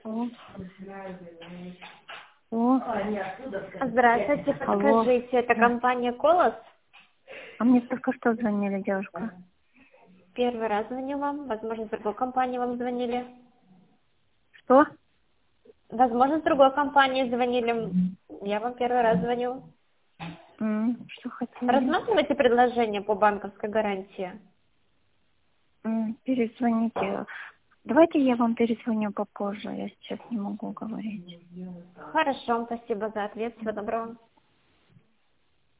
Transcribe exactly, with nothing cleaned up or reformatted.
О. О. Здравствуйте, Алло. подскажите, это Да. компания «Колос»? А мне только что звонили, девушка. Первый раз звоню вам, возможно, с другой компании вам звонили. Что? Возможно, с другой компании звонили. Я вам первый раз звоню. М, Что хотели? Рассматриваете предложение по банковской гарантии? М, Перезвоните. Давайте я вам перезвоню попозже. Я сейчас не могу говорить. Хорошо, спасибо за ответ. Всего доброго.